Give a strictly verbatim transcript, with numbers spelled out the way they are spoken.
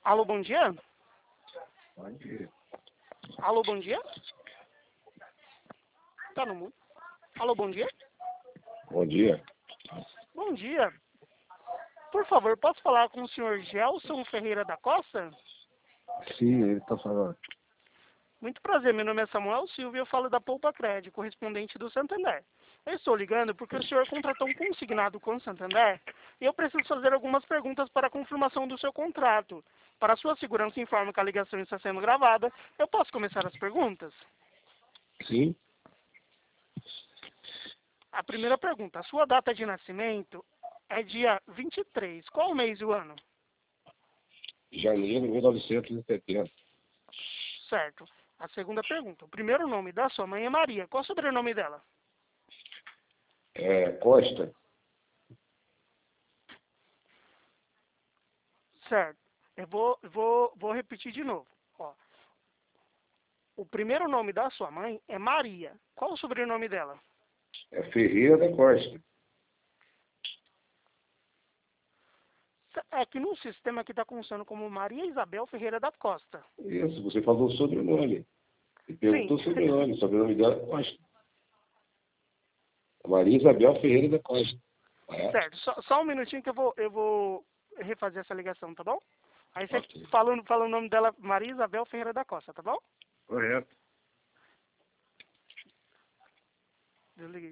Alô, bom dia? Bom dia. Alô, bom dia? Tá no mundo. Alô, bom dia? Bom dia. Bom dia. Por favor, posso falar com o senhor Gelson Ferreira da Costa? Sim, ele está falando. Muito prazer, meu nome é Samuel Silva e eu falo da Poupa Crédito, correspondente do Santander. Eu estou ligando porque o senhor contratou um consignado com o Santander e eu preciso fazer algumas perguntas para a confirmação do seu contrato. Para sua segurança, informo que a ligação está sendo gravada. Eu posso começar as perguntas? Sim, A primeira pergunta, a sua data de nascimento é dia vinte e três. Qual o mês e o ano? janeiro de mil novecentos e setenta. Certo. A segunda pergunta, o primeiro nome da sua mãe é Maria. Qual o sobrenome dela? É, Costa. Certo. Eu vou, vou, vou repetir de novo. Ó, o primeiro nome da sua mãe é Maria. Qual o sobrenome dela? É Ferreira da Costa. É que no sistema aqui está constando como Maria Isabel Ferreira da Costa. Isso, você falou o sobrenome. E Sim. perguntou o sobrenome. O sobrenome dela é Costa. Maria Isabel Ferreira da Costa. É? Certo. Só, só um minutinho que eu vou, eu vou refazer essa ligação, tá bom? Aí você Ok. fala, fala o nome dela, Maria Isabel Ferreira da Costa, tá bom? Correto. Desliguei.